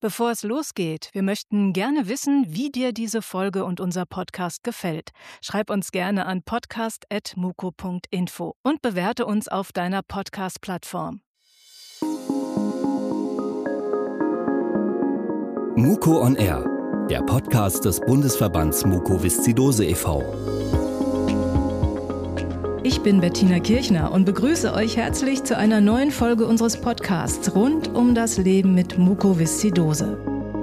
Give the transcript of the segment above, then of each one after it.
Bevor es losgeht, wir möchten gerne wissen, wie dir diese Folge und unser Podcast gefällt. Schreib uns gerne an podcast@muko.info und bewerte uns auf deiner Podcast-Plattform. Muko on Air, der Podcast des Bundesverbands Mukoviszidose e.V. Ich bin Bettina Kirchner und begrüße euch herzlich zu einer neuen Folge unseres Podcasts rund um das Leben mit Mukoviszidose.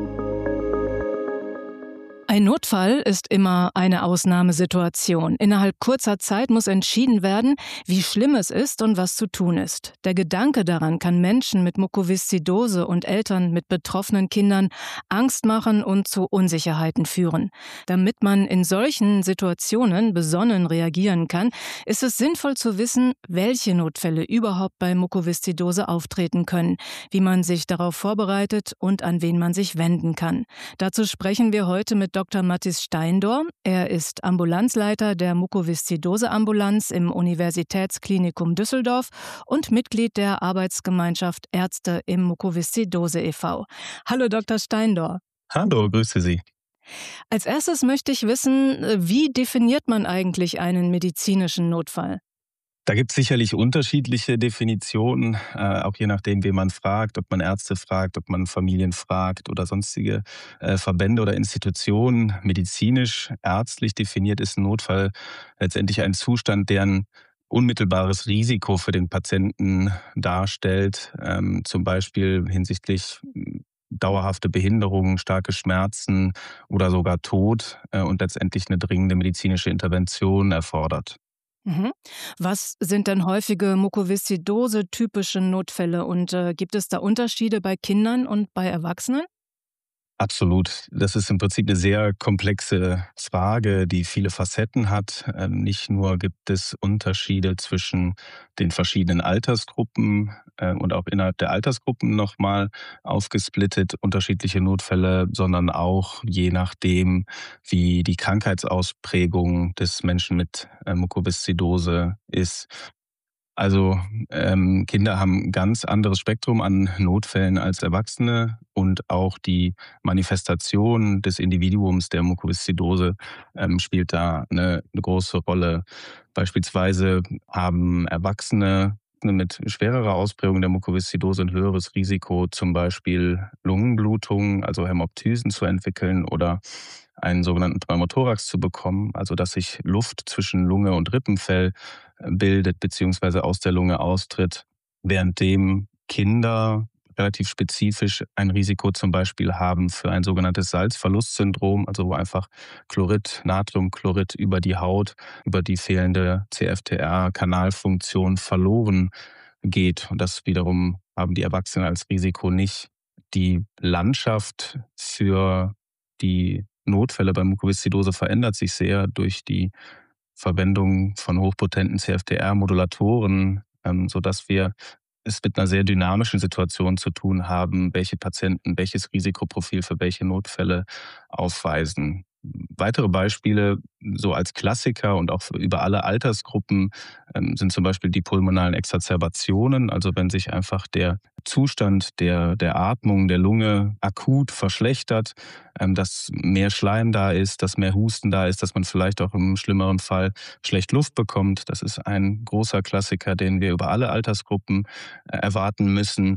Ein Notfall ist immer eine Ausnahmesituation. Innerhalb kurzer Zeit muss entschieden werden, wie schlimm es ist und was zu tun ist. Der Gedanke daran kann Menschen mit Mukoviszidose und Eltern mit betroffenen Kindern Angst machen und zu Unsicherheiten führen. Damit man in solchen Situationen besonnen reagieren kann, ist es sinnvoll zu wissen, welche Notfälle überhaupt bei Mukoviszidose auftreten können, wie man sich darauf vorbereitet und an wen man sich wenden kann. Dazu sprechen wir heute mit Dr. Mathis Steindor. Er ist Ambulanzleiter der Mukoviszidose-Ambulanz im Universitätsklinikum Düsseldorf und Mitglied der Arbeitsgemeinschaft Ärzte im Mukoviszidose e.V. Hallo Dr. Steindor. Hallo, grüße Sie. Als erstes möchte ich wissen, wie definiert man eigentlich einen medizinischen Notfall? Da gibt es sicherlich unterschiedliche Definitionen, auch je nachdem, wen man fragt, ob man Ärzte fragt, ob man Familien fragt oder sonstige Verbände oder Institutionen. Medizinisch, ärztlich definiert ist ein Notfall letztendlich ein Zustand, der ein unmittelbares Risiko für den Patienten darstellt, zum Beispiel hinsichtlich dauerhafte Behinderungen, starke Schmerzen oder sogar Tod und letztendlich eine dringende medizinische Intervention erfordert. Was sind denn häufige Mukoviszidose-typische Notfälle und gibt es da Unterschiede bei Kindern und bei Erwachsenen? Absolut. Das ist im Prinzip eine sehr komplexe Frage, die viele Facetten hat. Nicht nur gibt es Unterschiede zwischen den verschiedenen Altersgruppen und auch innerhalb der Altersgruppen nochmal aufgesplittet unterschiedliche Notfälle, sondern auch je nachdem, wie die Krankheitsausprägung des Menschen mit Mukoviszidose ist. Also Kinder haben ein ganz anderes Spektrum an Notfällen als Erwachsene und auch die Manifestation des Individuums der Mukoviszidose spielt da eine große Rolle. Beispielsweise haben Erwachsene mit schwererer Ausprägung der Mukoviszidose ein höheres Risiko, zum Beispiel Lungenblutungen, also Hämoptysen zu entwickeln oder einen sogenannten Pneumothorax zu bekommen, also dass sich Luft zwischen Lunge und Rippenfell bildet bzw. aus der Lunge austritt, währenddem Kinder relativ spezifisch ein Risiko zum Beispiel haben für ein sogenanntes Salzverlustsyndrom, also wo einfach Chlorid, Natriumchlorid über die Haut, über die fehlende CFTR-Kanalfunktion verloren geht. Und das wiederum haben die Erwachsenen als Risiko nicht. Die Landschaft für die Notfälle bei Mukoviszidose verändert sich sehr durch die Verwendung von hochpotenten CFTR-Modulatoren, sodass wir es mit einer sehr dynamischen Situation zu tun haben, welche Patienten welches Risikoprofil für welche Notfälle aufweisen. Weitere Beispiele, so als Klassiker und auch über alle Altersgruppen, sind zum Beispiel die pulmonalen Exazerbationen, also wenn sich einfach der Zustand der Atmung der Lunge akut verschlechtert, dass mehr Schleim da ist, dass mehr Husten da ist, dass man vielleicht auch im schlimmeren Fall schlecht Luft bekommt. Das ist ein großer Klassiker, den wir über alle Altersgruppen erwarten müssen.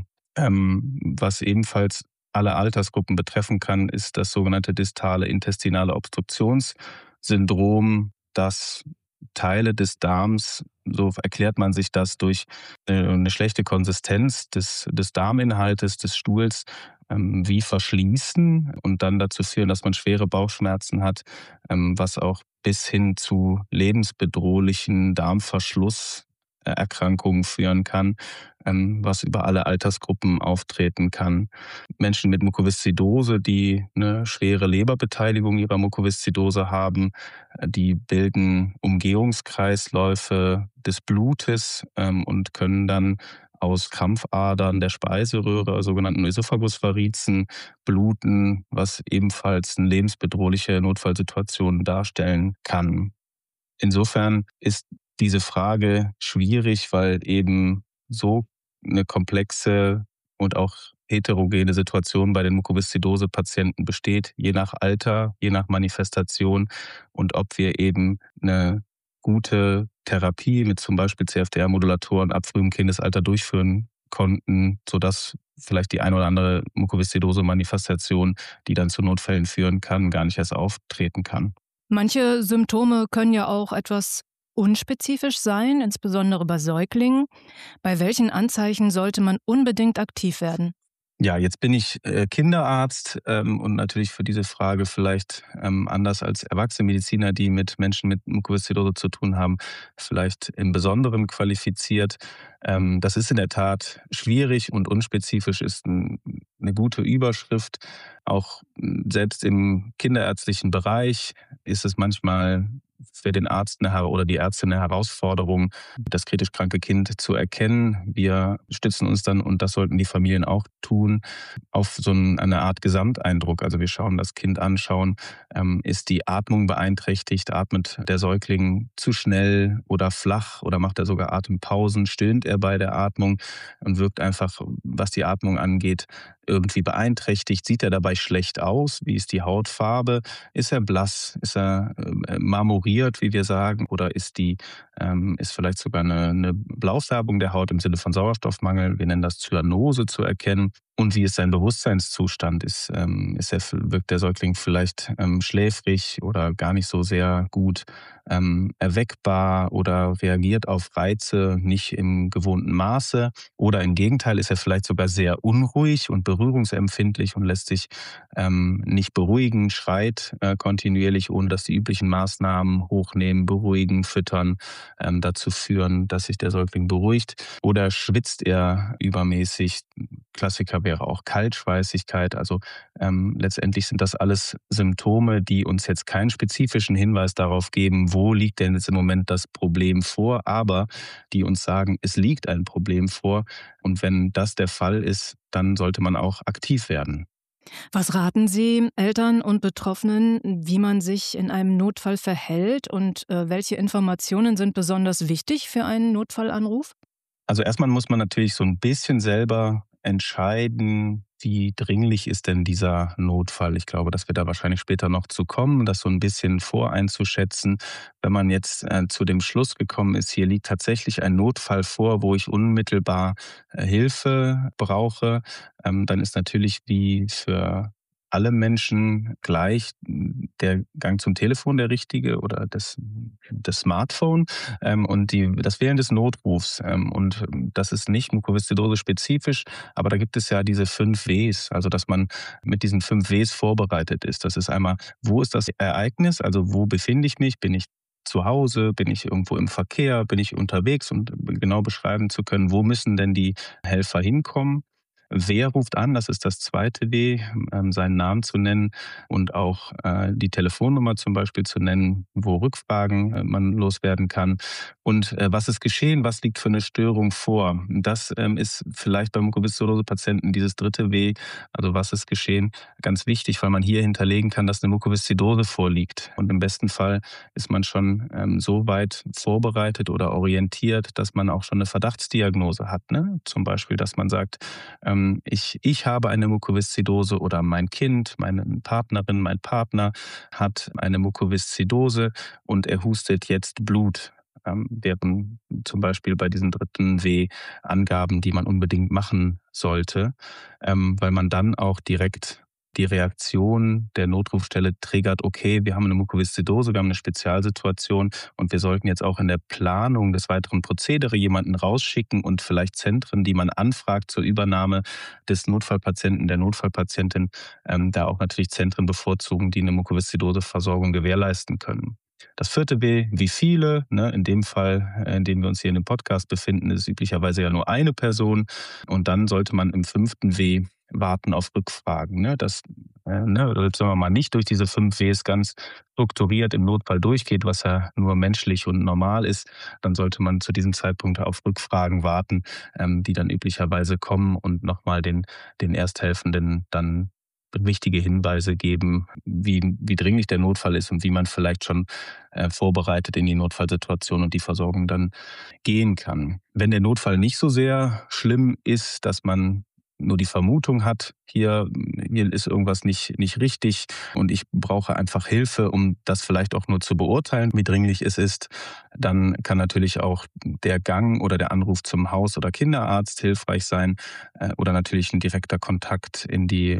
Was ebenfalls alle Altersgruppen betreffen kann, ist das sogenannte distale intestinale Obstruktionssyndrom, das Teile des Darms, so erklärt man sich das, durch eine schlechte Konsistenz des Darminhaltes, des Stuhls, wie verschließen und dann dazu führen, dass man schwere Bauchschmerzen hat, was auch bis hin zu lebensbedrohlichen Darmverschlusserkrankungen führen kann, was über alle Altersgruppen auftreten kann. Menschen mit Mukoviszidose, die eine schwere Leberbeteiligung ihrer Mukoviszidose haben, die bilden Umgehungskreisläufe des Blutes und können dann aus Krampfadern der Speiseröhre, sogenannten Ösophagusvarizen, bluten, was ebenfalls eine lebensbedrohliche Notfallsituation darstellen kann. Insofern ist diese Frage schwierig, weil eben so eine komplexe und auch heterogene Situation bei den Mukoviszidose-Patienten besteht, je nach Alter, je nach Manifestation und ob wir eben eine gute Therapie mit zum Beispiel CFTR-Modulatoren ab frühem Kindesalter durchführen konnten, sodass vielleicht die eine oder andere Mukoviszidose-Manifestation, die dann zu Notfällen führen kann, gar nicht erst auftreten kann. Manche Symptome können ja auch etwas unspezifisch sein, insbesondere bei Säuglingen. Bei welchen Anzeichen sollte man unbedingt aktiv werden? Ja, jetzt bin ich Kinderarzt und natürlich für diese Frage vielleicht anders als erwachsene Mediziner, die mit Menschen mit Mukoviszidose zu tun haben, vielleicht im Besonderen qualifiziert. Das ist in der Tat schwierig und unspezifisch ist eine gute Überschrift. Auch selbst im kinderärztlichen Bereich ist es manchmal für den Arzt oder die Ärztin eine Herausforderung, das kritisch kranke Kind zu erkennen. Wir stützen uns dann, und das sollten die Familien auch tun, auf so eine Art Gesamteindruck. Also wir schauen das Kind an, ist die Atmung beeinträchtigt, atmet der Säugling zu schnell oder flach oder macht er sogar Atempausen, stöhnt er bei der Atmung und wirkt einfach, was die Atmung angeht, irgendwie beeinträchtigt. Sieht er dabei schlecht aus? Wie ist die Hautfarbe? Ist er blass? Ist er marmoriert, wie wir sagen? Oder ist vielleicht sogar eine Blaufärbung der Haut im Sinne von Sauerstoffmangel? Wir nennen das Zyanose zu erkennen. Und wie ist sein Bewusstseinszustand? Wirkt der Säugling vielleicht schläfrig oder gar nicht so sehr gut erweckbar oder reagiert auf Reize nicht im gewohnten Maße? Oder im Gegenteil, ist er vielleicht sogar sehr unruhig und berührungsempfindlich und lässt sich nicht beruhigen, schreit kontinuierlich, ohne dass die üblichen Maßnahmen hochnehmen, beruhigen, füttern dazu führen, dass sich der Säugling beruhigt? Oder schwitzt er übermäßig? Klassiker wäre auch Kaltschweißigkeit. Also letztendlich sind das alles Symptome, die uns jetzt keinen spezifischen Hinweis darauf geben, wo liegt denn jetzt im Moment das Problem vor, aber die uns sagen, es liegt ein Problem vor. Und wenn das der Fall ist, dann sollte man auch aktiv werden. Was raten Sie Eltern und Betroffenen, wie man sich in einem Notfall verhält und welche Informationen sind besonders wichtig für einen Notfallanruf? Also erstmal muss man natürlich so ein bisschen selber entscheiden, wie dringlich ist denn dieser Notfall. Ich glaube, dass wir da wahrscheinlich später noch zu kommen, das so ein bisschen voreinzuschätzen. Wenn man jetzt zu dem Schluss gekommen ist, hier liegt tatsächlich ein Notfall vor, wo ich unmittelbar Hilfe brauche, dann ist natürlich wie für alle Menschen gleich der Gang zum Telefon der richtige oder das Smartphone und das Wählen des Notrufs. Und das ist nicht Mukoviszidose-spezifisch, aber da gibt es ja diese 5 Ws, also dass man mit diesen 5 Ws vorbereitet ist. Das ist einmal, wo ist das Ereignis, also wo befinde ich mich, bin ich zu Hause, bin ich irgendwo im Verkehr, bin ich unterwegs, und genau beschreiben zu können, wo müssen denn die Helfer hinkommen. Wer ruft an? Das ist das zweite W, seinen Namen zu nennen und auch die Telefonnummer zum Beispiel zu nennen, wo Rückfragen man loswerden kann. Und was ist geschehen? Was liegt für eine Störung vor? Das ist vielleicht bei Mukoviszidose-Patienten dieses dritte W, also was ist geschehen, ganz wichtig, weil man hier hinterlegen kann, dass eine Mukoviszidose vorliegt. Und im besten Fall ist man schon so weit vorbereitet oder orientiert, dass man auch schon eine Verdachtsdiagnose hat. Ne? Zum Beispiel, dass man sagt, ich habe eine Mukoviszidose oder mein Kind, meine Partnerin, mein Partner hat eine Mukoviszidose und er hustet jetzt Blut. Wären zum Beispiel bei diesen dritten W Angaben, die man unbedingt machen sollte, weil man dann auch direkt die Reaktion der Notrufstelle triggert, okay, wir haben eine Mukoviszidose, wir haben eine Spezialsituation und wir sollten jetzt auch in der Planung des weiteren Prozedere jemanden rausschicken und vielleicht Zentren, die man anfragt zur Übernahme des Notfallpatienten, der Notfallpatientin, da auch natürlich Zentren bevorzugen, die eine Mukoviszidose-Versorgung gewährleisten können. Das vierte W, wie viele, ne, in dem Fall, in dem wir uns hier in dem Podcast befinden, ist üblicherweise ja nur eine Person. Und dann sollte man im 5. W warten auf Rückfragen. Ne? Selbst wenn man mal nicht durch diese 5 Ws ganz strukturiert im Notfall durchgeht, was ja nur menschlich und normal ist, dann sollte man zu diesem Zeitpunkt auf Rückfragen warten, die dann üblicherweise kommen und nochmal den Ersthelfenden dann wichtige Hinweise geben, wie dringlich der Notfall ist und wie man vielleicht schon vorbereitet in die Notfallsituation und die Versorgung dann gehen kann. Wenn der Notfall nicht so sehr schlimm ist, dass man nur die Vermutung hat, hier ist irgendwas nicht richtig und ich brauche einfach Hilfe, um das vielleicht auch nur zu beurteilen, wie dringlich es ist, dann kann natürlich auch der Gang oder der Anruf zum Haus- oder Kinderarzt hilfreich sein oder natürlich ein direkter Kontakt in die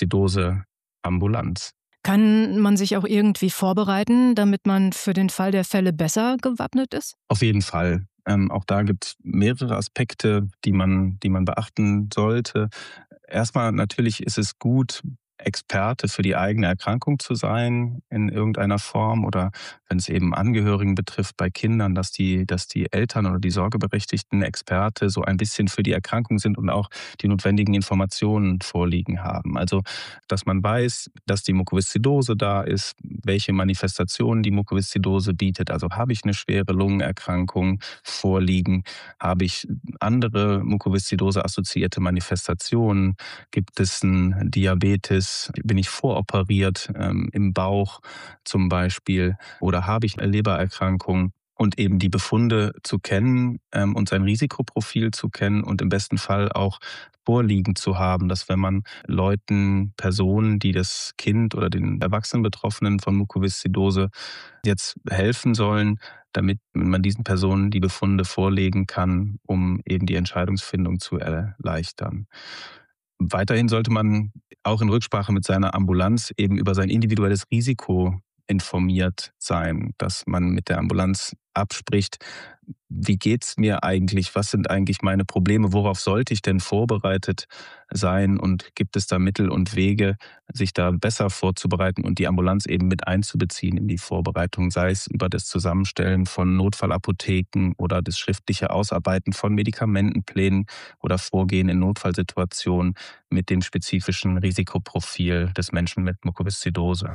Mukoviszidose-Ambulanz. Kann man sich auch irgendwie vorbereiten, damit man für den Fall der Fälle besser gewappnet ist? Auf jeden Fall. Auch da gibt es mehrere Aspekte, die man beachten sollte. Erstmal natürlich ist es gut, Experte für die eigene Erkrankung zu sein in irgendeiner Form oder wenn es eben Angehörigen betrifft bei Kindern, dass die Eltern oder die Sorgeberechtigten Experte so ein bisschen für die Erkrankung sind und auch die notwendigen Informationen vorliegen haben. Also, dass man weiß, dass die Mukoviszidose da ist, welche Manifestationen die Mukoviszidose bietet. Also habe ich eine schwere Lungenerkrankung vorliegen, habe ich andere Mukoviszidose-assoziierte Manifestationen, gibt es einen Diabetes, bin ich voroperiert im Bauch zum Beispiel oder habe ich eine Lebererkrankung? Und eben die Befunde zu kennen und sein Risikoprofil zu kennen und im besten Fall auch vorliegen zu haben, dass wenn man Leuten, Personen, die das Kind oder den erwachsenen Betroffenen von Mukoviszidose jetzt helfen sollen, damit man diesen Personen die Befunde vorlegen kann, um eben die Entscheidungsfindung zu erleichtern. Weiterhin sollte man auch in Rücksprache mit seiner Ambulanz eben über sein individuelles Risiko informiert sein, dass man mit der Ambulanz abspricht, wie geht's mir eigentlich, was sind eigentlich meine Probleme, worauf sollte ich denn vorbereitet sein und gibt es da Mittel und Wege, sich da besser vorzubereiten und die Ambulanz eben mit einzubeziehen in die Vorbereitung, sei es über das Zusammenstellen von Notfallapotheken oder das schriftliche Ausarbeiten von Medikamentenplänen oder Vorgehen in Notfallsituationen mit dem spezifischen Risikoprofil des Menschen mit Mukoviszidose.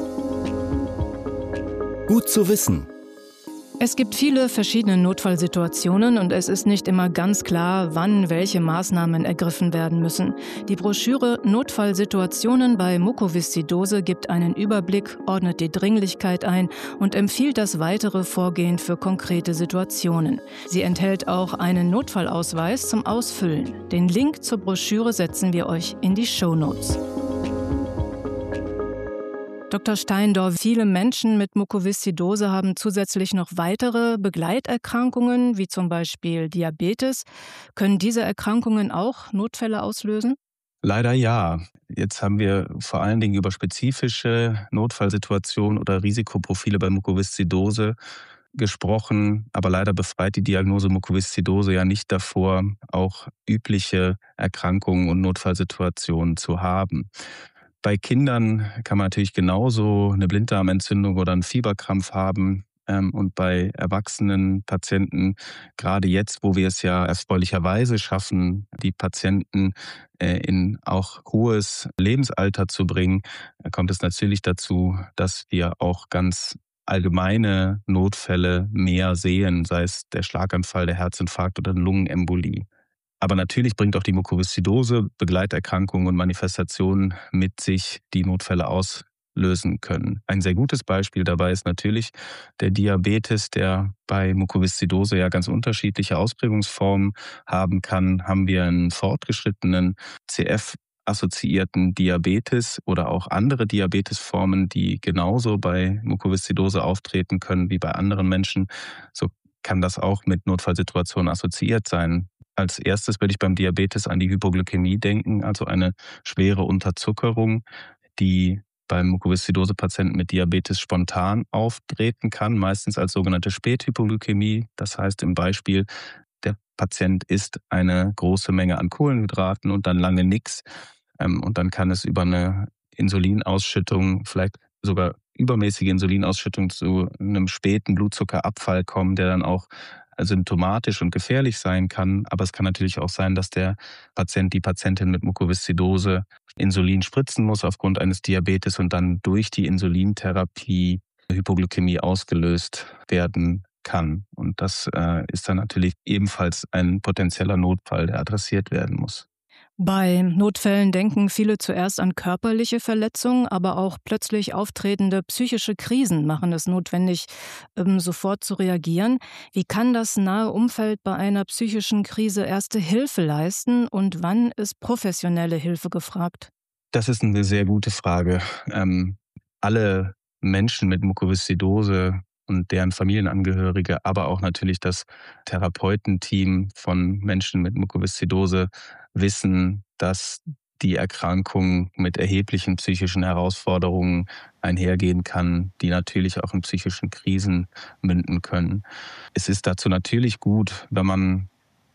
Gut zu wissen. Es gibt viele verschiedene Notfallsituationen und es ist nicht immer ganz klar, wann welche Maßnahmen ergriffen werden müssen. Die Broschüre Notfallsituationen bei Mukoviszidose gibt einen Überblick, ordnet die Dringlichkeit ein und empfiehlt das weitere Vorgehen für konkrete Situationen. Sie enthält auch einen Notfallausweis zum Ausfüllen. Den Link zur Broschüre setzen wir euch in die Shownotes. Dr. Steindorf, viele Menschen mit Mukoviszidose haben zusätzlich noch weitere Begleiterkrankungen, wie zum Beispiel Diabetes. Können diese Erkrankungen auch Notfälle auslösen? Leider ja. Jetzt haben wir vor allen Dingen über spezifische Notfallsituationen oder Risikoprofile bei Mukoviszidose gesprochen, aber leider befreit die Diagnose Mukoviszidose ja nicht davor, auch übliche Erkrankungen und Notfallsituationen zu haben. Bei Kindern kann man natürlich genauso eine Blinddarmentzündung oder einen Fieberkrampf haben. Und bei erwachsenen Patienten, gerade jetzt, wo wir es ja erfreulicherweise schaffen, die Patienten in auch hohes Lebensalter zu bringen, kommt es natürlich dazu, dass wir auch ganz allgemeine Notfälle mehr sehen, sei es der Schlaganfall, der Herzinfarkt oder eine Lungenembolie. Aber natürlich bringt auch die Mukoviszidose Begleiterkrankungen und Manifestationen mit sich, die Notfälle auslösen können. Ein sehr gutes Beispiel dabei ist natürlich der Diabetes, der bei Mukoviszidose ja ganz unterschiedliche Ausprägungsformen haben kann. Haben wir einen fortgeschrittenen CF-assoziierten Diabetes oder auch andere Diabetesformen, die genauso bei Mukoviszidose auftreten können wie bei anderen Menschen, so kann das auch mit Notfallsituationen assoziiert sein. Als erstes würde ich beim Diabetes an die Hypoglykämie denken, also eine schwere Unterzuckerung, die beim Mukoviszidose-Patienten mit Diabetes spontan auftreten kann, meistens als sogenannte Späthypoglykämie. Das heißt im Beispiel, der Patient isst eine große Menge an Kohlenhydraten und dann lange nichts. Und dann kann es über eine Insulinausschüttung, vielleicht sogar übermäßige Insulinausschüttung zu einem späten Blutzuckerabfall kommen, der dann auch symptomatisch und gefährlich sein kann. Aber es kann natürlich auch sein, dass der Patient, die Patientin mit Mukoviszidose Insulin spritzen muss aufgrund eines Diabetes und dann durch die Insulintherapie Hypoglykämie ausgelöst werden kann. Und das ist dann natürlich ebenfalls ein potenzieller Notfall, der adressiert werden muss. Bei Notfällen denken viele zuerst an körperliche Verletzungen, aber auch plötzlich auftretende psychische Krisen machen es notwendig, sofort zu reagieren. Wie kann das nahe Umfeld bei einer psychischen Krise erste Hilfe leisten und wann ist professionelle Hilfe gefragt? Das ist eine sehr gute Frage. Alle Menschen mit Mukoviszidose und deren Familienangehörige, aber auch natürlich das Therapeutenteam von Menschen mit Mukoviszidose wissen, dass die Erkrankung mit erheblichen psychischen Herausforderungen einhergehen kann, die natürlich auch in psychischen Krisen münden können. Es ist dazu natürlich gut, wenn man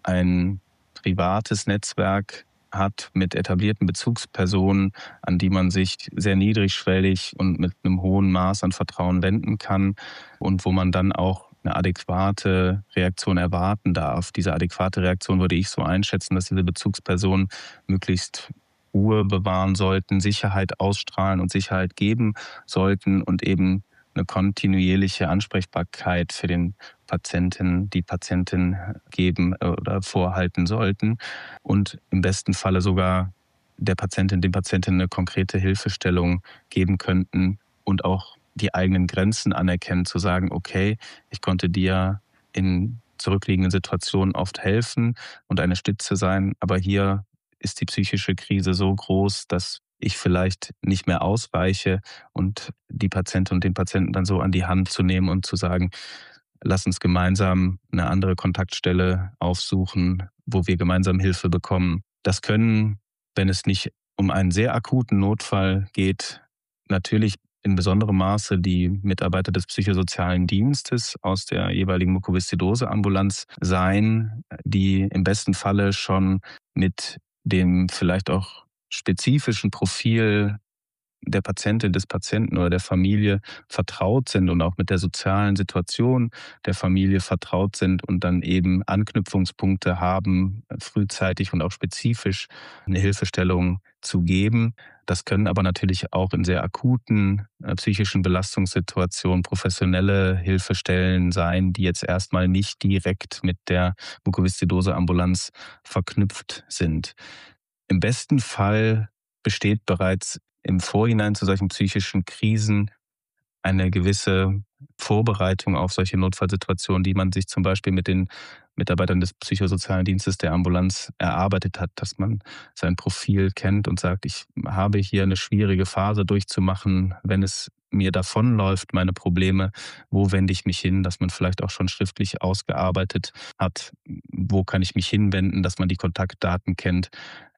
ein privates Netzwerk hat mit etablierten Bezugspersonen, an die man sich sehr niedrigschwellig und mit einem hohen Maß an Vertrauen wenden kann und wo man dann auch eine adäquate Reaktion erwarten darf. Diese adäquate Reaktion würde ich so einschätzen, dass diese Bezugspersonen möglichst Ruhe bewahren sollten, Sicherheit ausstrahlen und Sicherheit geben sollten und eben eine kontinuierliche Ansprechbarkeit für den Patienten, die Patientin geben oder vorhalten sollten und im besten Falle sogar der Patientin, dem Patienten eine konkrete Hilfestellung geben könnten und auch die eigenen Grenzen anerkennen, zu sagen, okay, ich konnte dir in zurückliegenden Situationen oft helfen und eine Stütze sein, aber hier ist die psychische Krise so groß, dass ich vielleicht nicht mehr ausweiche und die Patientin und den Patienten dann so an die Hand zu nehmen und zu sagen, lass uns gemeinsam eine andere Kontaktstelle aufsuchen, wo wir gemeinsam Hilfe bekommen. Das können, wenn es nicht um einen sehr akuten Notfall geht, natürlich in besonderem Maße die Mitarbeiter des psychosozialen Dienstes aus der jeweiligen Mukoviszidose-Ambulanz sein, die im besten Falle schon mit dem vielleicht auch spezifischen Profil der Patientin, des Patienten oder der Familie vertraut sind und auch mit der sozialen Situation der Familie vertraut sind und dann eben Anknüpfungspunkte haben, frühzeitig und auch spezifisch eine Hilfestellung zu geben. Das können aber natürlich auch in sehr akuten psychischen Belastungssituationen professionelle Hilfestellen sein, die jetzt erstmal nicht direkt mit der Mukoviszidose-Ambulanz verknüpft sind. Im besten Fall besteht bereits im Vorhinein zu solchen psychischen Krisen eine gewisse Vorbereitung auf solche Notfallsituationen, die man sich zum Beispiel mit den Mitarbeitern des psychosozialen Dienstes der Ambulanz erarbeitet hat, dass man sein Profil kennt und sagt, ich habe hier eine schwierige Phase durchzumachen, wenn es mir davonläuft, meine Probleme, wo wende ich mich hin, dass man vielleicht auch schon schriftlich ausgearbeitet hat, wo kann ich mich hinwenden, dass man die Kontaktdaten kennt.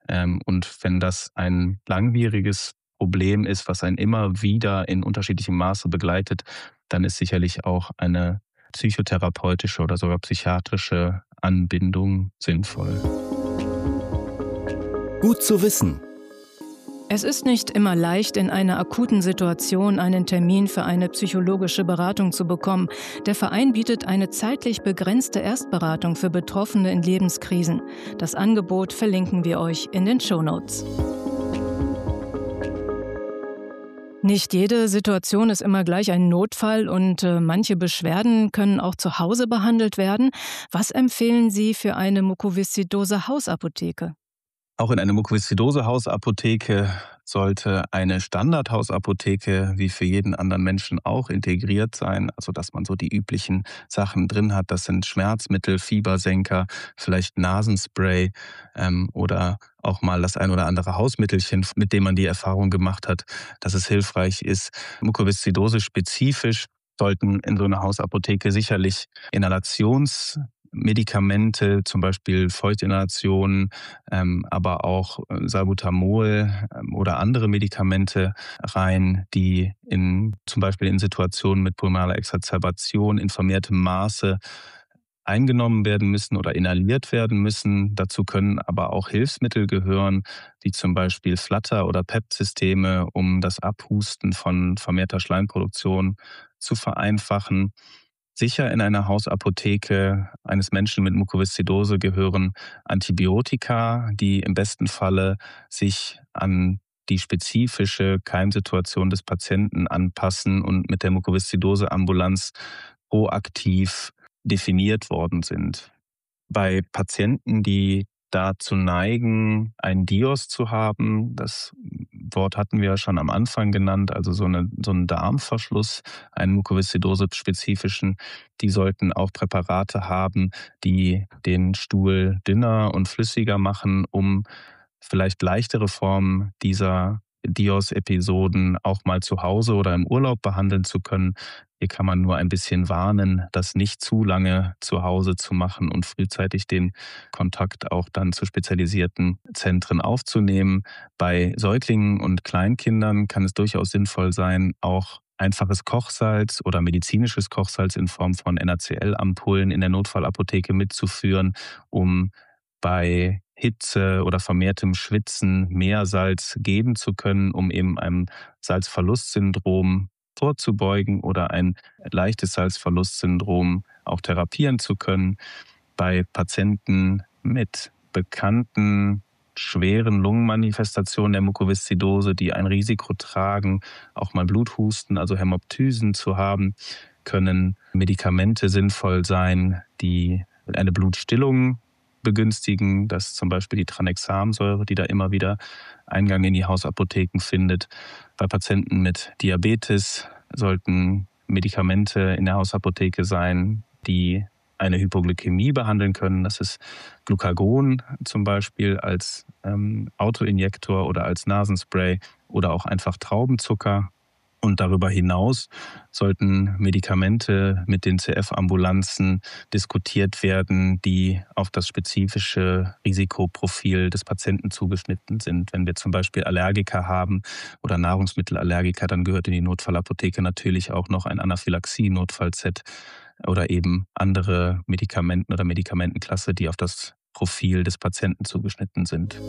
Und wenn das ein langwieriges Problem ist, was einen immer wieder in unterschiedlichem Maße begleitet, dann ist sicherlich auch eine psychotherapeutische oder sogar psychiatrische Anbindung sinnvoll. Gut zu wissen. Es ist nicht immer leicht, in einer akuten Situation einen Termin für eine psychologische Beratung zu bekommen. Der Verein bietet eine zeitlich begrenzte Erstberatung für Betroffene in Lebenskrisen. Das Angebot verlinken wir euch in den Shownotes. Nicht jede Situation ist immer gleich ein Notfall und manche Beschwerden können auch zu Hause behandelt werden. Was empfehlen Sie für eine Mukoviszidose-Hausapotheke? Auch in eine Mukoviszidose-Hausapotheke sollte eine Standardhausapotheke wie für jeden anderen Menschen auch integriert sein. Also dass man so die üblichen Sachen drin hat. Das sind Schmerzmittel, Fiebersenker, vielleicht Nasenspray oder auch mal das ein oder andere Hausmittelchen, mit dem man die Erfahrung gemacht hat, dass es hilfreich ist. Mukoviszidose spezifisch sollten in so einer Hausapotheke sicherlich Inhalationsmedikamente, zum Beispiel Feuchtinhalationen, aber auch Salbutamol oder andere Medikamente rein, die zum Beispiel in Situationen mit pulmonaler Exacerbation in vermehrtem Maße eingenommen werden müssen oder inhaliert werden müssen. Dazu können aber auch Hilfsmittel gehören, wie zum Beispiel Flutter- oder PEP-Systeme, um das Abhusten von vermehrter Schleimproduktion zu vereinfachen. Sicher in einer Hausapotheke eines Menschen mit Mukoviszidose gehören Antibiotika, die im besten Falle sich an die spezifische Keimsituation des Patienten anpassen und mit der Mukoviszidose-Ambulanz proaktiv definiert worden sind. Bei Patienten, die dazu neigen, einen DIOS zu haben. Das Wort hatten wir ja schon am Anfang genannt, also so einen Darmverschluss, einen Mukoviszidose-spezifischen. Die sollten auch Präparate haben, die den Stuhl dünner und flüssiger machen, um vielleicht leichtere Formen dieser DIOS-Episoden auch mal zu Hause oder im Urlaub behandeln zu können. Hier kann man nur ein bisschen warnen, das nicht zu lange zu Hause zu machen und frühzeitig den Kontakt auch dann zu spezialisierten Zentren aufzunehmen. Bei Säuglingen und Kleinkindern kann es durchaus sinnvoll sein, auch einfaches Kochsalz oder medizinisches Kochsalz in Form von NaCl-Ampullen in der Notfallapotheke mitzuführen, um bei Hitze oder vermehrtem Schwitzen mehr Salz geben zu können, um eben einem Salzverlustsyndrom vorzubeugen oder ein leichtes Salzverlustsyndrom auch therapieren zu können. Bei Patienten mit bekannten schweren Lungenmanifestationen der Mukoviszidose, die ein Risiko tragen, auch mal Bluthusten, also Hämoptysen zu haben, können Medikamente sinnvoll sein, die eine Blutstillung begünstigen. Das ist zum Beispiel die Tranexamsäure, die da immer wieder Eingang in die Hausapotheken findet. Bei Patienten mit Diabetes sollten Medikamente in der Hausapotheke sein, die eine Hypoglykämie behandeln können. Das ist Glucagon zum Beispiel als Autoinjektor oder als Nasenspray oder auch einfach Traubenzucker. Und darüber hinaus sollten Medikamente mit den CF-Ambulanzen diskutiert werden, die auf das spezifische Risikoprofil des Patienten zugeschnitten sind. Wenn wir zum Beispiel Allergiker haben oder Nahrungsmittelallergiker, dann gehört in die Notfallapotheke natürlich auch noch ein Anaphylaxie-Notfallset oder eben andere Medikamenten oder Medikamentenklasse, die auf das Profil des Patienten zugeschnitten sind.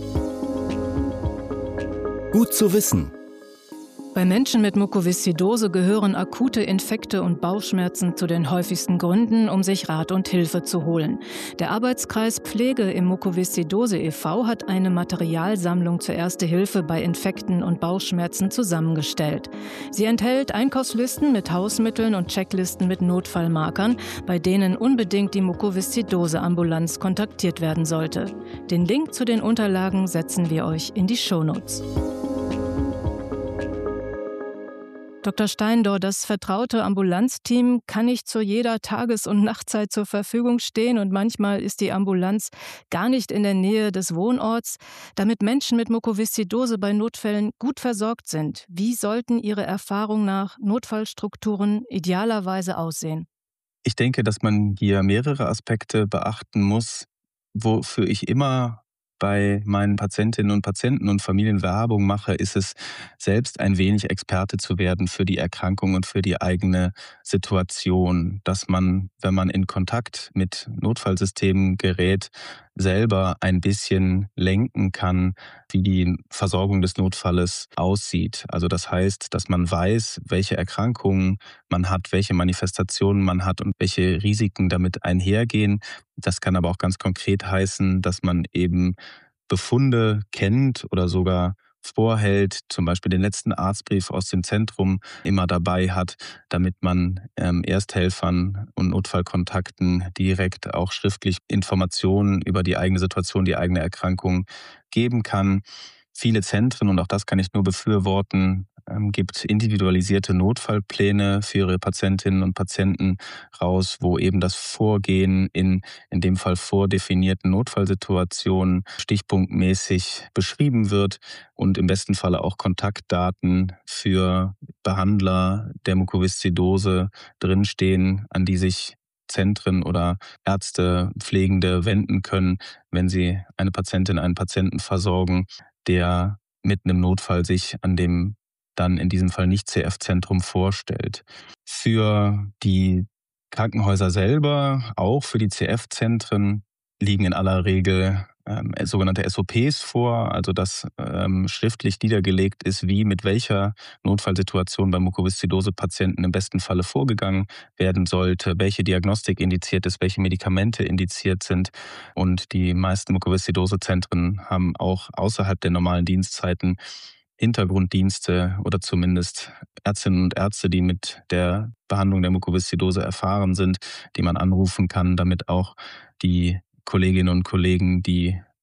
Gut zu wissen. Bei Menschen mit Mukoviszidose gehören akute Infekte und Bauchschmerzen zu den häufigsten Gründen, um sich Rat und Hilfe zu holen. Der Arbeitskreis Pflege im Mukoviszidose e.V. hat eine Materialsammlung zur Erste Hilfe bei Infekten und Bauchschmerzen zusammengestellt. Sie enthält Einkaufslisten mit Hausmitteln und Checklisten mit Notfallmarkern, bei denen unbedingt die Mukoviszidose-Ambulanz kontaktiert werden sollte. Den Link zu den Unterlagen setzen wir euch in die Shownotes. Dr. Steindorr, das vertraute Ambulanzteam kann nicht zu jeder Tages- und Nachtzeit zur Verfügung stehen und manchmal ist die Ambulanz gar nicht in der Nähe des Wohnorts. Damit Menschen mit Mukoviszidose bei Notfällen gut versorgt sind, wie sollten Ihrer Erfahrung nach Notfallstrukturen idealerweise aussehen? Ich denke, dass man hier mehrere Aspekte beachten muss, wofür ich immer bei meinen Patientinnen und Patienten und Familien Werbung mache, ist es, selbst ein wenig Experte zu werden für die Erkrankung und für die eigene Situation. Dass man, wenn man in Kontakt mit Notfallsystemen gerät, selber ein bisschen lenken kann, wie die Versorgung des Notfalles aussieht. Also das heißt, dass man weiß, welche Erkrankungen man hat, welche Manifestationen man hat und welche Risiken damit einhergehen. Das kann aber auch ganz konkret heißen, dass man eben Befunde kennt oder sogar vorhält, zum Beispiel den letzten Arztbrief aus dem Zentrum immer dabei hat, damit man Ersthelfern und Notfallkontakten direkt auch schriftlich Informationen über die eigene Situation, die eigene Erkrankung geben kann. Viele Zentren, und auch das kann ich nur befürworten, gibt individualisierte Notfallpläne für ihre Patientinnen und Patienten raus, wo eben das Vorgehen in dem Fall vordefinierten Notfallsituationen stichpunktmäßig beschrieben wird und im besten Falle auch Kontaktdaten für Behandler der Mukoviszidose drinstehen, an die sich Zentren oder Ärzte, Pflegende wenden können, wenn sie eine Patientin, einen Patienten versorgen, der mit einem Notfall sich an dem dann in diesem Fall nicht CF-Zentrum vorstellt. Für die Krankenhäuser selber, auch für die CF-Zentren, liegen in aller Regel sogenannte SOPs vor, also dass schriftlich niedergelegt ist, wie mit welcher Notfallsituation bei Mukoviszidose-Patienten im besten Falle vorgegangen werden sollte, welche Diagnostik indiziert ist, welche Medikamente indiziert sind. Und die meisten Mukoviszidose-Zentren haben auch außerhalb der normalen Dienstzeiten Hintergrunddienste oder zumindest Ärztinnen und Ärzte, die mit der Behandlung der Mukoviszidose erfahren sind, die man anrufen kann, damit auch die Kolleginnen und Kollegen, die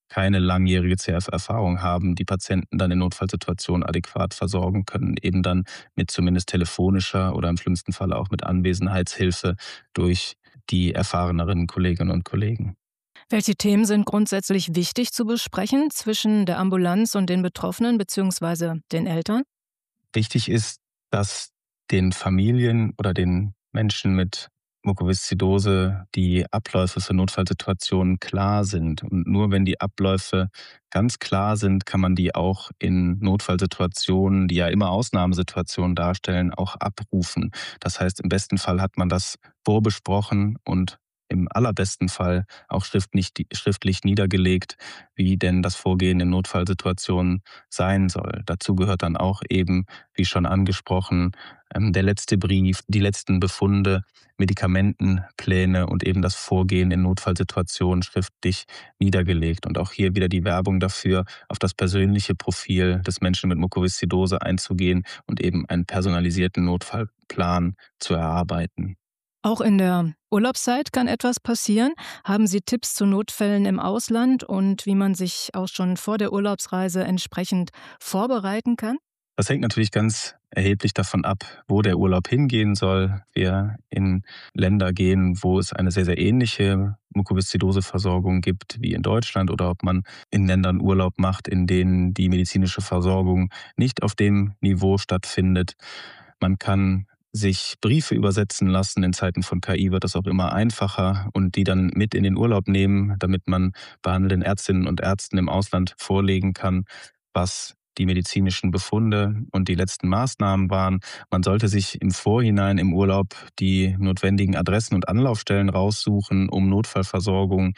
keine langjährige CF-Erfahrung haben, die Patienten dann in Notfallsituationen adäquat versorgen können, eben dann mit zumindest telefonischer oder im schlimmsten Fall auch mit Anwesenheitshilfe durch die erfahreneren Kolleginnen und Kollegen. Welche Themen sind grundsätzlich wichtig zu besprechen zwischen der Ambulanz und den Betroffenen bzw. den Eltern? Wichtig ist, dass den Familien oder den Menschen mit Mukoviszidose die Abläufe für Notfallsituationen klar sind. Und nur wenn die Abläufe ganz klar sind, kann man die auch in Notfallsituationen, die ja immer Ausnahmesituationen darstellen, auch abrufen. Das heißt, im besten Fall hat man das vorbesprochen und im allerbesten Fall auch schriftlich niedergelegt, wie denn das Vorgehen in Notfallsituationen sein soll. Dazu gehört dann auch eben, wie schon angesprochen, der letzte Brief, die letzten Befunde, Medikamentenpläne und eben das Vorgehen in Notfallsituationen schriftlich niedergelegt. Und auch hier wieder die Werbung dafür, auf das persönliche Profil des Menschen mit Mukoviszidose einzugehen und eben einen personalisierten Notfallplan zu erarbeiten. Auch in der Urlaubszeit kann etwas passieren. Haben Sie Tipps zu Notfällen im Ausland und wie man sich auch schon vor der Urlaubsreise entsprechend vorbereiten kann? Das hängt natürlich ganz erheblich davon ab, wo der Urlaub hingehen soll. Wir in Länder gehen, wo es eine sehr, sehr ähnliche Mukoviszidose-Versorgung gibt wie in Deutschland oder ob man in Ländern Urlaub macht, in denen die medizinische Versorgung nicht auf dem Niveau stattfindet. Man kann sich Briefe übersetzen lassen. In Zeiten von KI wird das auch immer einfacher und die dann mit in den Urlaub nehmen, damit man behandelnden Ärztinnen und Ärzten im Ausland vorlegen kann, was die medizinischen Befunde und die letzten Maßnahmen waren. Man sollte sich im Vorhinein im Urlaub die notwendigen Adressen und Anlaufstellen raussuchen, um Notfallversorgung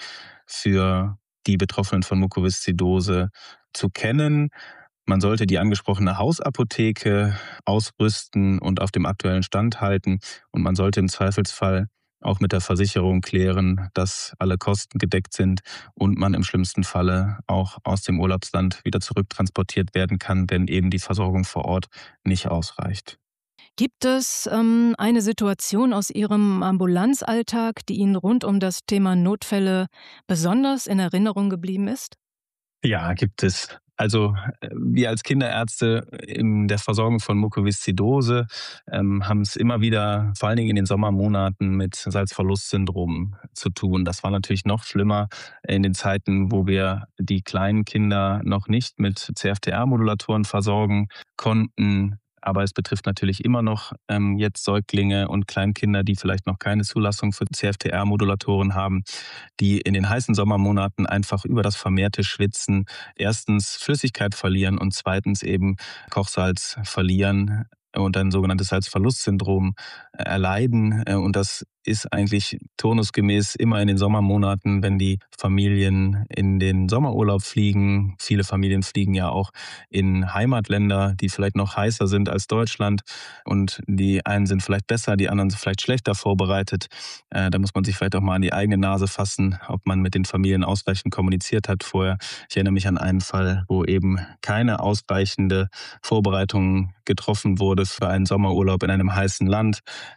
für die Betroffenen von Mukoviszidose zu kennen. Man sollte die angesprochene Hausapotheke ausrüsten und auf dem aktuellen Stand halten. Und man sollte im Zweifelsfall auch mit der Versicherung klären, dass alle Kosten gedeckt sind und man im schlimmsten Falle auch aus dem Urlaubsland wieder zurücktransportiert werden kann, wenn eben die Versorgung vor Ort nicht ausreicht. Gibt es eine Situation aus Ihrem Ambulanzalltag, die Ihnen rund um das Thema Notfälle besonders in Erinnerung geblieben ist? Ja, gibt es. Also wir als Kinderärzte in der Versorgung von Mukoviszidose haben es immer wieder, vor allen Dingen in den Sommermonaten, mit Salzverlustsyndrom zu tun. Das war natürlich noch schlimmer in den Zeiten, wo wir die kleinen Kinder noch nicht mit CFTR-Modulatoren versorgen konnten. Aber es betrifft natürlich immer noch jetzt Säuglinge und Kleinkinder, die vielleicht noch keine Zulassung für CFTR-Modulatoren haben, die in den heißen Sommermonaten einfach über das vermehrte Schwitzen erstens Flüssigkeit verlieren und zweitens eben Kochsalz verlieren und ein sogenanntes Salzverlustsyndrom erleiden. Und das ist eigentlich turnusgemäß immer in den Sommermonaten, wenn die Familien in den Sommerurlaub fliegen. Viele Familien fliegen ja auch in Heimatländer, die vielleicht noch heißer sind als Deutschland. Und die einen sind vielleicht besser, die anderen sind vielleicht schlechter vorbereitet. Da muss man sich vielleicht auch mal an die eigene Nase fassen, ob man mit den Familien ausreichend kommuniziert hat vorher. Ich erinnere mich an einen Fall, wo eben keine ausreichende Vorbereitung getroffen wurde für einen Sommerurlaub in einem heißen Land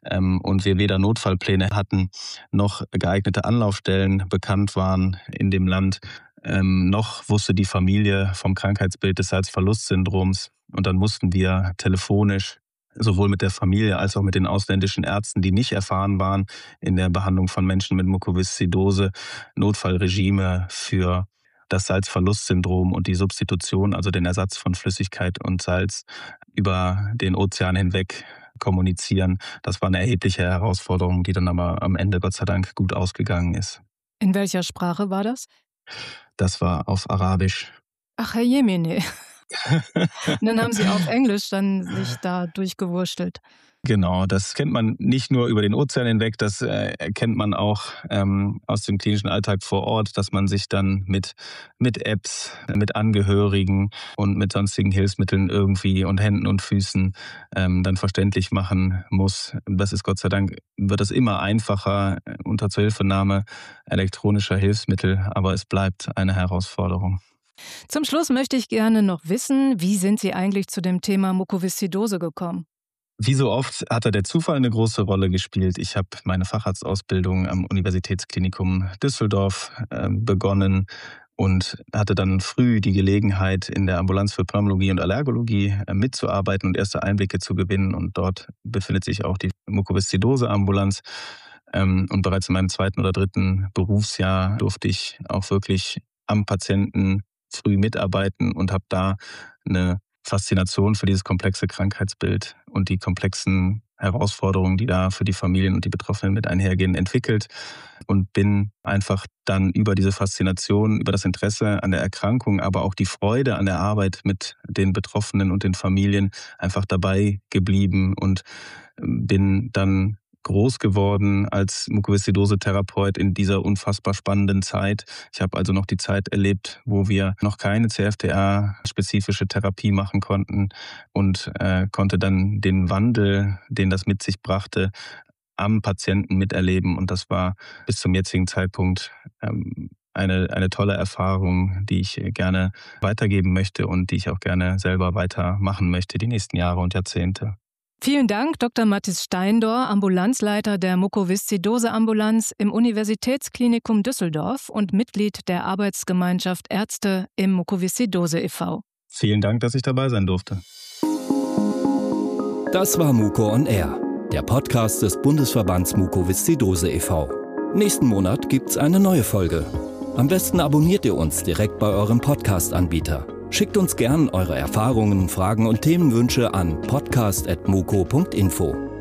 und wir weder Notfallpläne hatten, noch geeignete Anlaufstellen bekannt waren in dem Land, noch wusste die Familie vom Krankheitsbild des Salzverlustsyndroms. Und dann mussten wir telefonisch sowohl mit der Familie als auch mit den ausländischen Ärzten, die nicht erfahren waren in der Behandlung von Menschen mit Mukoviszidose, Notfallregime für das Salzverlustsyndrom und die Substitution, also den Ersatz von Flüssigkeit und Salz über den Ozean hinweg kommunizieren. Das war eine erhebliche Herausforderung, die dann aber am Ende Gott sei Dank gut ausgegangen ist. In welcher Sprache war das? Das war auf Arabisch. Ach, Herr Jemine. Und dann haben Sie auf Englisch dann sich da durchgewurstelt. Genau, das kennt man nicht nur über den Ozean hinweg, das kennt man auch aus dem klinischen Alltag vor Ort, dass man sich dann mit Apps, mit Angehörigen und mit sonstigen Hilfsmitteln irgendwie und Händen und Füßen dann verständlich machen muss. Das ist Gott sei Dank, wird es immer einfacher unter Zuhilfenahme elektronischer Hilfsmittel, aber es bleibt eine Herausforderung. Zum Schluss möchte ich gerne noch wissen, wie sind Sie eigentlich zu dem Thema Mukoviszidose gekommen? Wie so oft hat da der Zufall eine große Rolle gespielt. Ich habe meine Facharztausbildung am Universitätsklinikum Düsseldorf begonnen und hatte dann früh die Gelegenheit, in der Ambulanz für Pneumologie und Allergologie mitzuarbeiten und erste Einblicke zu gewinnen. Und dort befindet sich auch die Mukoviszidose-Ambulanz. Und bereits in meinem 2. oder 3. Berufsjahr durfte ich auch wirklich am Patienten früh mitarbeiten und habe da eine Faszination für dieses komplexe Krankheitsbild und die komplexen Herausforderungen, die da für die Familien und die Betroffenen mit einhergehen, entwickelt und bin einfach dann über diese Faszination, über das Interesse an der Erkrankung, aber auch die Freude an der Arbeit mit den Betroffenen und den Familien einfach dabei geblieben und bin dann groß geworden als Mukoviszidose-Therapeut in dieser unfassbar spannenden Zeit. Ich habe also noch die Zeit erlebt, wo wir noch keine CFTR-spezifische Therapie machen konnten und konnte dann den Wandel, den das mit sich brachte, am Patienten miterleben. Und das war bis zum jetzigen Zeitpunkt eine tolle Erfahrung, die ich gerne weitergeben möchte und die ich auch gerne selber weitermachen möchte die nächsten Jahre und Jahrzehnte. Vielen Dank, Dr. Mathis Steindor, Ambulanzleiter der Mukoviszidose-Ambulanz im Universitätsklinikum Düsseldorf und Mitglied der Arbeitsgemeinschaft Ärzte im Mukoviszidose e.V. Vielen Dank, dass ich dabei sein durfte. Das war Muko on Air, der Podcast des Bundesverbands Mukoviszidose e.V. Nächsten Monat gibt's eine neue Folge. Am besten abonniert ihr uns direkt bei eurem Podcast-Anbieter. Schickt uns gern eure Erfahrungen, Fragen und Themenwünsche an podcast@muko.info.